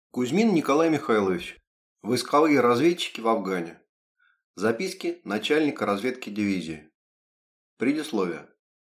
Кузьмин Николай Михайлович. Войсковые разведчики в Афгане. Записки начальника разведки дивизии. Предисловие.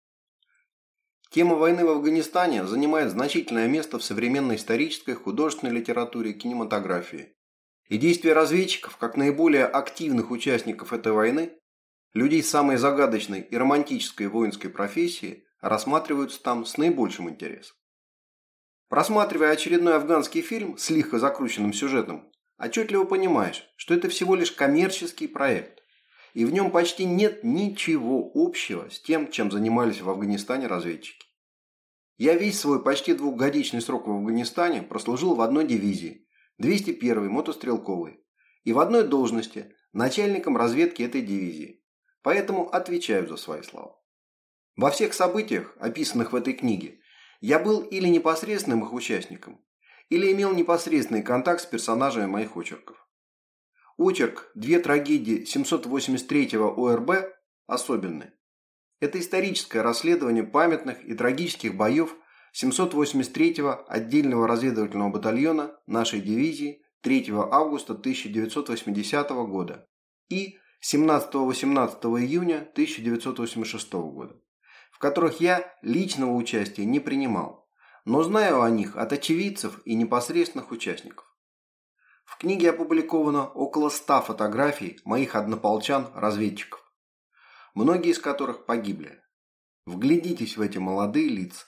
Тема войны в Афганистане занимает значительное место в современной исторической, художественной литературе и кинематографии. И действия разведчиков, как наиболее активных участников этой войны, людей самой загадочной и романтической воинской профессии, рассматриваются там с наибольшим интересом. Просматривая очередной афганский фильм с лихо закрученным сюжетом, отчетливо понимаешь, что это всего лишь коммерческий проект, и в нем почти нет ничего общего с тем, чем занимались в Афганистане разведчики. Я весь свой почти двухгодичный срок в Афганистане прослужил в одной дивизии, 201-й мотострелковой, и в одной должности начальником разведки этой дивизии, поэтому отвечаю за свои слова. Во всех событиях, описанных в этой книге, я был или непосредственным их участником, или имел непосредственный контакт с персонажами моих очерков. Очерк «Две трагедии 783-го ОРБ» особенны. Это историческое расследование памятных и трагических боев 783-го отдельного разведывательного батальона нашей дивизии 3 августа 1980 года и 17-18 июня 1986 года, в которых я личного участия не принимал, но знаю о них от очевидцев и непосредственных участников. В книге опубликовано около 100 фотографий моих однополчан-разведчиков, многие из которых погибли. Вглядитесь в эти молодые лица.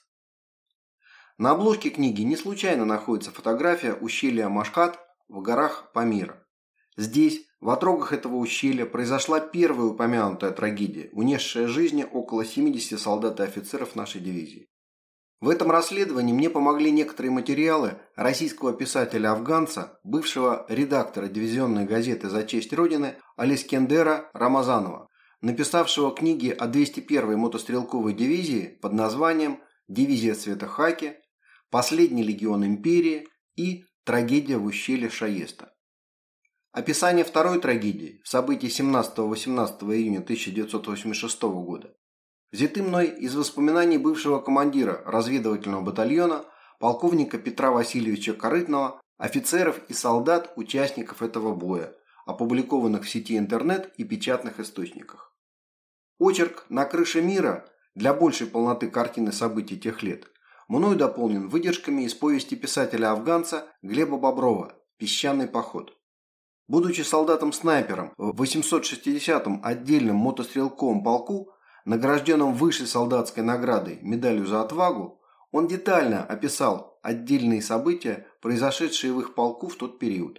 На обложке книги не случайно находится фотография ущелья Машхад в горах Памира. Здесь, в отрогах этого ущелья, произошла первая упомянутая трагедия, унесшая жизни около 70 солдат и офицеров нашей дивизии. В этом расследовании мне помогли некоторые материалы российского писателя-афганца, бывшего редактора дивизионной газеты «За честь Родины» Алискендера Рамазанова, написавшего книги о 201-й мотострелковой дивизии под названием «Дивизия цвета хаки», «Последний легион империи» и «Трагедия в ущелье Шаеста». Описание второй трагедии, событий 17-18 июня 1986 года, взяты мной из воспоминаний бывшего командира разведывательного батальона полковника Петра Васильевича Корытного, офицеров и солдат, участников этого боя, опубликованных в сети интернет и печатных источниках. Очерк «На крыше мира» для большей полноты картины событий тех лет мною дополнен выдержками из повести писателя-афганца Глеба Боброва «Песчаный поход». Будучи солдатом-снайпером в 860-м отдельном мотострелковом полку, награжденном высшей солдатской наградой медалью за отвагу, он детально описал отдельные события, произошедшие в их полку в тот период,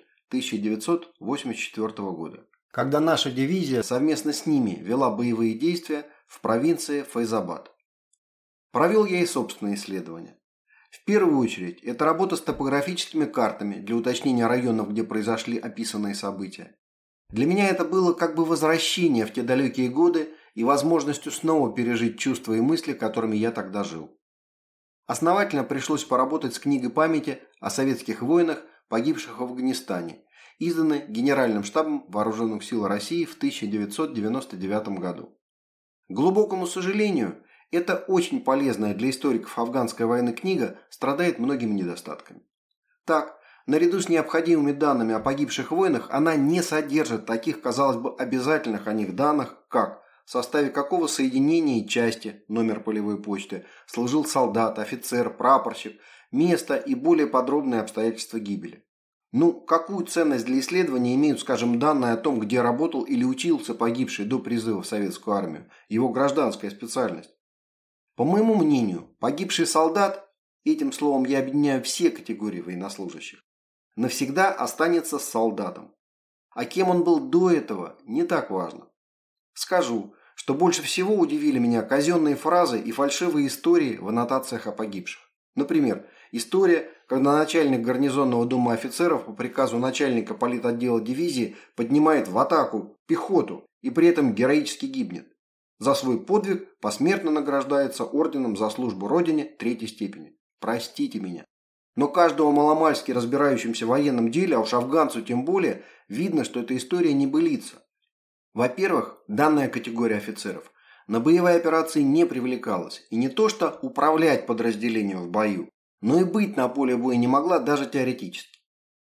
1984 года, когда наша дивизия совместно с ними вела боевые действия в провинции Файзабад. Провел я и собственные исследования. В первую очередь, это работа с топографическими картами для уточнения районов, где произошли описанные события. Для меня это было как бы возвращение в те далекие годы и возможностью снова пережить чувства и мысли, которыми я тогда жил. Основательно пришлось поработать с книгой памяти о советских воинах, погибших в Афганистане, изданной Генеральным штабом Вооруженных сил России в 1999 году. К глубокому сожалению, эта очень полезная для историков афганской войны книга страдает многими недостатками. Так, наряду с необходимыми данными о погибших воинах, она не содержит таких, казалось бы, обязательных о них данных, как в составе какого соединения и части, номер полевой почты, служил солдат, офицер, прапорщик, место и более подробные обстоятельства гибели. Какую ценность для исследования имеют, скажем, данные о том, где работал или учился погибший до призыва в советскую армию, его гражданская специальность? По моему мнению, погибший солдат, этим словом я объединяю все категории военнослужащих, навсегда останется солдатом. А кем он был до этого, не так важно. Скажу, что больше всего удивили меня казенные фразы и фальшивые истории в аннотациях о погибших. Например, история, когда начальник гарнизонного дома офицеров по приказу начальника политотдела дивизии поднимает в атаку пехоту и при этом героически гибнет. За свой подвиг посмертно награждается орденом за службу Родине 3-й степени. Простите меня. Но каждого маломальски разбирающимся в военном деле, а уж афганцу тем более, видно, что эта история небылица. Во-первых, данная категория офицеров на боевые операции не привлекалась, и не то что управлять подразделением в бою, но и быть на поле боя не могла даже теоретически.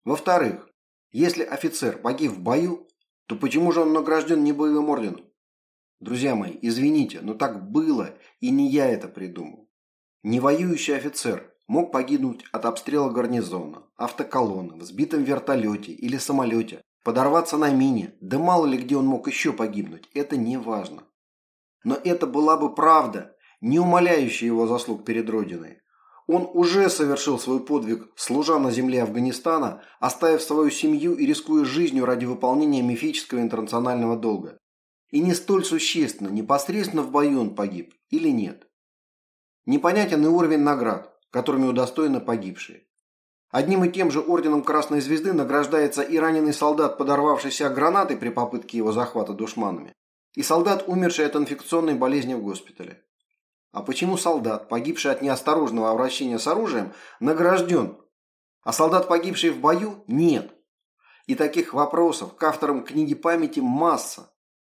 Во-вторых, если офицер погиб в бою, то почему же он награжден не боевым орденом? Друзья мои, извините, но так было, и не я это придумал. Невоюющий офицер мог погибнуть от обстрела гарнизона, автоколонны, в сбитом вертолете или самолете, подорваться на мине, да мало ли где он мог еще погибнуть, это не важно. Но это была бы правда, не умаляющая его заслуг перед Родиной. Он уже совершил свой подвиг, служа на земле Афганистана, оставив свою семью и рискуя жизнью ради выполнения мифического интернационального долга. И не столь существенно, непосредственно в бою он погиб или нет. Непонятен и уровень наград, которыми удостоены погибшие. Одним и тем же орденом Красной Звезды награждается и раненый солдат, подорвавшийся гранатой при попытке его захвата душманами, и солдат, умерший от инфекционной болезни в госпитале. А почему солдат, погибший от неосторожного обращения с оружием, награжден, а солдат, погибший в бою, нет? И таких вопросов к авторам книги памяти масса.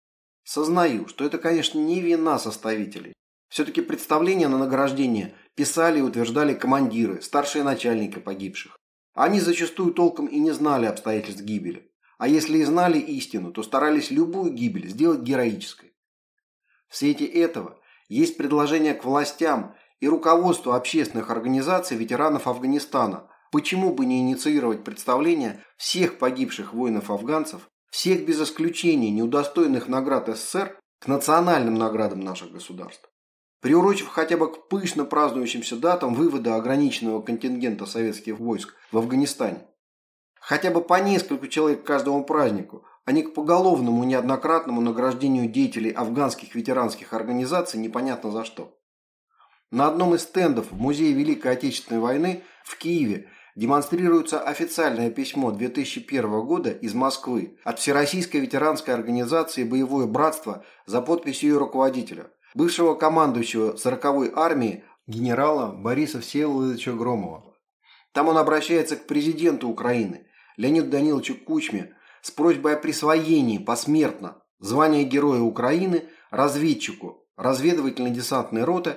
Сознаю, что это, конечно, не вина составителей. Все-таки представления на награждение писали и утверждали командиры, старшие начальники погибших. Они зачастую толком и не знали обстоятельств гибели. А если и знали истину, то старались любую гибель сделать героической. В свете этого есть предложение к властям и руководству общественных организаций ветеранов Афганистана, почему бы не инициировать представление всех погибших воинов-афганцев, всех без исключения неудостоенных наград СССР, к национальным наградам наших государств, приурочив хотя бы к пышно празднующимся датам вывода ограниченного контингента советских войск в Афганистане. Хотя бы по несколько человек к каждому празднику, а не к поголовному неоднократному награждению деятелей афганских ветеранских организаций непонятно за что. На одном из стендов в Музее Великой Отечественной войны в Киеве демонстрируется официальное письмо 2001 года из Москвы от Всероссийской ветеранской организации «Боевое братство» за подписью ее руководителя, бывшего командующего 40-й армии генерала Бориса Всеволодовича Громова. Там он обращается к президенту Украины Леониду Даниловичу Кучме с просьбой о присвоении посмертно звания Героя Украины разведчику разведывательно-десантной роты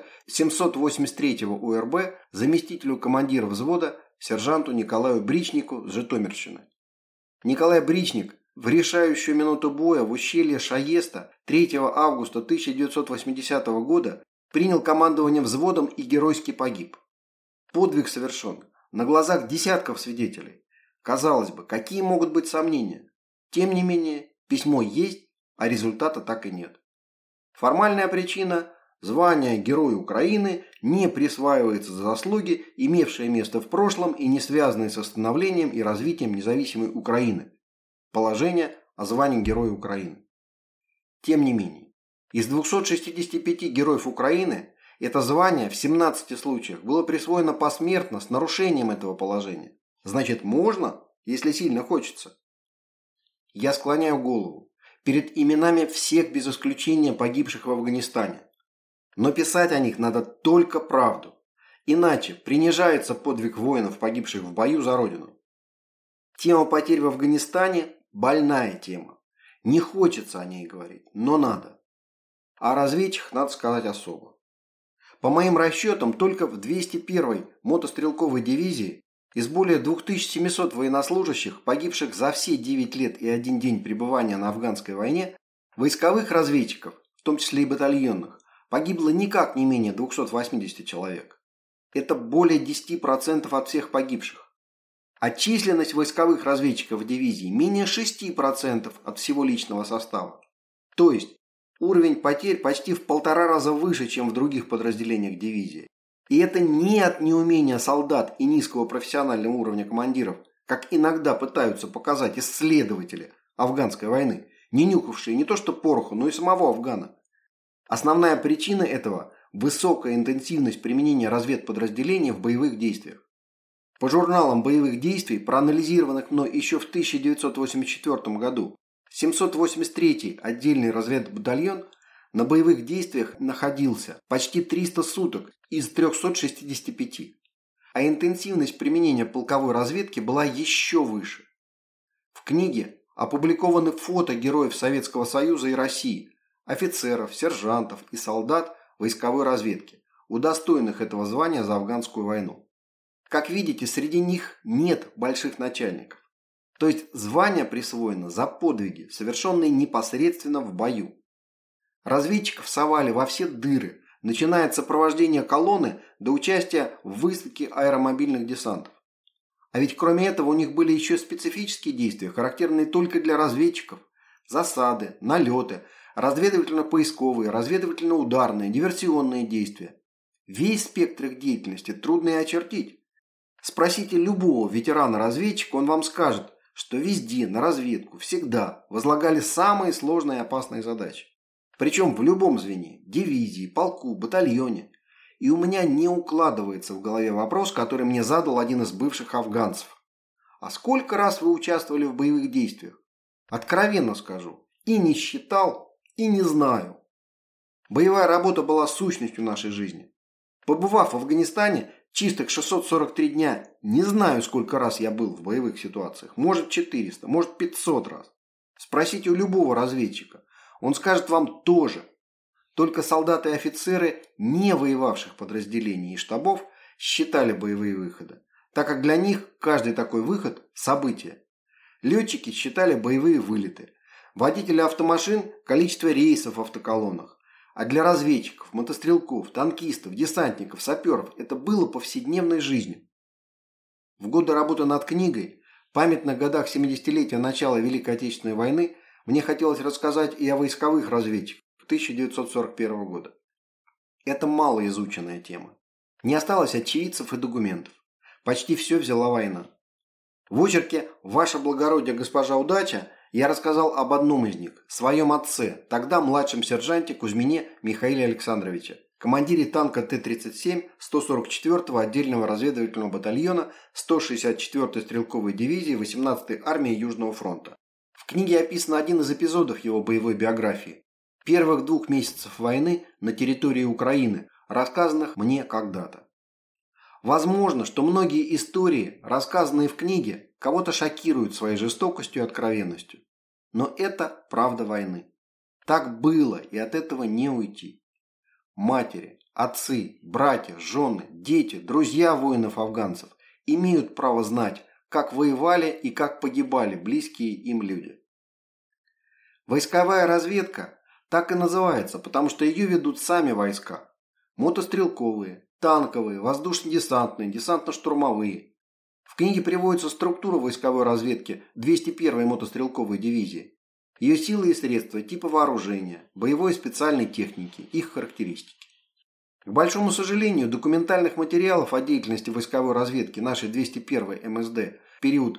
783-го УРБ, заместителю командира взвода сержанту Николаю Бричнику с Житомирщины. Николай Бричник в решающую минуту боя в ущелье Шаеста 3 августа 1980 года принял командование взводом и геройски погиб. Подвиг совершен на глазах десятков свидетелей. Казалось бы, какие могут быть сомнения? Тем не менее, письмо есть, а результата так и нет. Формальная причина – звание Героя Украины не присваивается за заслуги, имевшие место в прошлом и не связанные со становлением и развитием независимой Украины. Положение о звании Героя Украины. Тем не менее, из 265 героев Украины это звание в 17 случаях было присвоено посмертно с нарушением этого положения. Значит, можно, если сильно хочется. Я склоняю голову перед именами всех без исключения погибших в Афганистане. Но писать о них надо только правду. Иначе принижается подвиг воинов, погибших в бою за Родину. Тема потерь в Афганистане – больная тема. Не хочется о ней говорить, но надо. О разведчиках надо сказать особо. По моим расчетам, только в 201-й мотострелковой дивизии из более 2700 военнослужащих, погибших за все 9 лет и 1 день пребывания на афганской войне, войсковых разведчиков, в том числе и батальонных, погибло никак не менее 280 человек. Это более 10% от всех погибших. А численность войсковых разведчиков в дивизии менее 6% от всего личного состава. То есть уровень потерь почти в 1,5 раза выше, чем в других подразделениях дивизии. И это не от неумения солдат и низкого профессионального уровня командиров, как иногда пытаются показать исследователи афганской войны, не нюхавшие не то что пороху, но и самого Афгана. Основная причина этого – высокая интенсивность применения разведподразделений в боевых действиях. По журналам боевых действий, проанализированных мной еще в 1984 году, 783-й отдельный разведбатальон на боевых действиях находился почти 300 суток из 365, а интенсивность применения полковой разведки была еще выше. В книге опубликованы фото героев Советского Союза и России, офицеров, сержантов и солдат войсковой разведки, удостоенных этого звания за афганскую войну. Как видите, среди них нет больших начальников. То есть звание присвоено за подвиги, совершенные непосредственно в бою. Разведчиков совали во все дыры, начиная от сопровождения колонны до участия в высадке аэромобильных десантов. А ведь кроме этого у них были еще специфические действия, характерные только для разведчиков. Засады, налеты, разведывательно-поисковые, разведывательно-ударные, диверсионные действия. Весь спектр их деятельности трудно и очертить. Спросите любого ветерана-разведчика, он вам скажет, что везде на разведку всегда возлагали самые сложные и опасные задачи. Причем в любом звене, дивизии, полку, батальоне. И у меня не укладывается в голове вопрос, который мне задал один из бывших афганцев. А сколько раз вы участвовали в боевых действиях? Откровенно скажу, и не считал, и не знаю. Боевая работа была сущностью нашей жизни. Побывав в Афганистане, чистых 643 дня, не знаю, сколько раз я был в боевых ситуациях. Может 400, может 500 раз. Спросите у любого разведчика. Он скажет вам тоже. Только солдаты и офицеры не воевавших подразделений и штабов считали боевые выходы, так как для них каждый такой выход – событие. Летчики считали боевые вылеты, водители автомашин – количество рейсов в автоколоннах, а для разведчиков, мотострелков, танкистов, десантников, саперов это было повседневной жизнью. В годы работы над книгой, в памятных годах 70-летия начала Великой Отечественной войны, мне хотелось рассказать и о войсковых разведчиках 1941 года. Это малоизученная тема. Не осталось очевидцев и документов. Почти все взяла война. В очерке «Ваше благородие, госпожа Удача» я рассказал об одном из них, своем отце, тогда младшем сержанте Кузьмине Михаиле Александровиче, командире танка Т-37 144-го отдельного разведывательного батальона 164-й стрелковой дивизии 18-й армии Южного фронта. В книге описан один из эпизодов его боевой биографии. Первых 2 месяцев войны на территории Украины, рассказанных мне когда-то. Возможно, что многие истории, рассказанные в книге, кого-то шокируют своей жестокостью и откровенностью. Но это правда войны. Так было, и от этого не уйти. Матери, отцы, братья, жены, дети, друзья воинов-афганцев имеют право знать, как воевали и как погибали близкие им люди. Войсковая разведка так и называется, потому что ее ведут сами войска. Мотострелковые, танковые, воздушно-десантные, десантно-штурмовые. В книге приводится структура войсковой разведки 201-й мотострелковой дивизии, ее силы и средства, типы вооружения, боевой и специальной техники, их характеристики. К большому сожалению, документальных материалов о деятельности войсковой разведки нашей 201-й МСД в период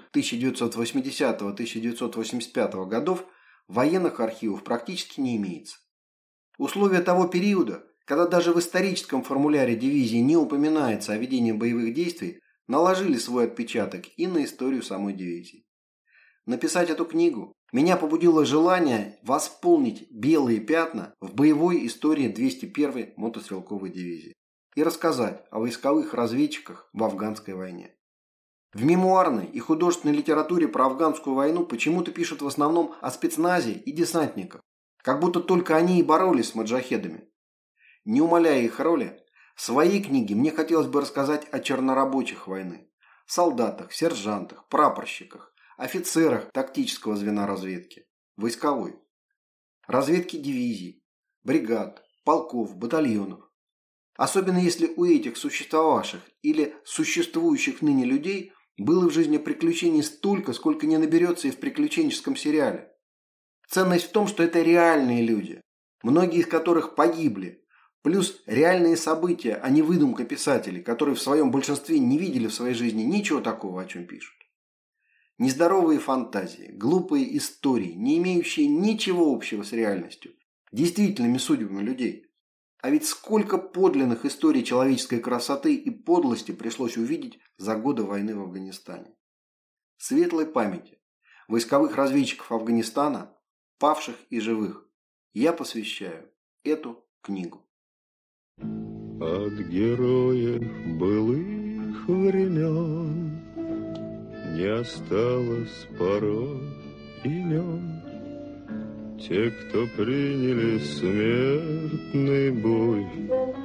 1980-1985 годов военных архивов практически не имеется. Условия того периода, когда даже в историческом формуляре дивизии не упоминается о ведении боевых действий, наложили свой отпечаток и на историю самой дивизии. Написать эту книгу меня побудило желание восполнить белые пятна в боевой истории 201-й мотострелковой дивизии и рассказать о войсковых разведчиках в афганской войне. В мемуарной и художественной литературе про афганскую войну почему-то пишут в основном о спецназе и десантниках, как будто только они и боролись с маджахедами. Не умаляя их роли, в своей книге мне хотелось бы рассказать о чернорабочих войны, солдатах, сержантах, прапорщиках, офицерах тактического звена разведки, войсковой, разведки дивизий, бригад, полков, батальонов. Особенно если у этих существовавших или существующих ныне людей было в жизни приключений столько, сколько не наберется и в приключенческом сериале. Ценность в том, что это реальные люди, многие из которых погибли, плюс реальные события, а не выдумка писателей, которые в своем большинстве не видели в своей жизни ничего такого, о чем пишут. Нездоровые фантазии, глупые истории, не имеющие ничего общего с реальностью, действительными судьбами людей. А ведь сколько подлинных историй человеческой красоты и подлости пришлось увидеть за годы войны в Афганистане. Светлой памяти войсковых разведчиков Афганистана, павших и живых, я посвящаю эту книгу. От героев былых времен не осталось порой имен. Те, кто приняли смертный бой,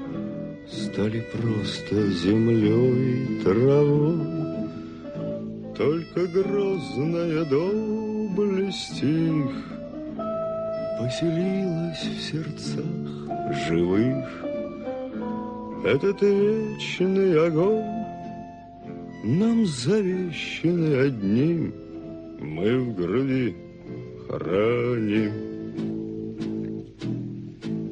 стали просто землей и травой. только грозная доблесть их поселилась в сердцах живых. Этот вечный огонь нам завещанный одним, мы в груди храним.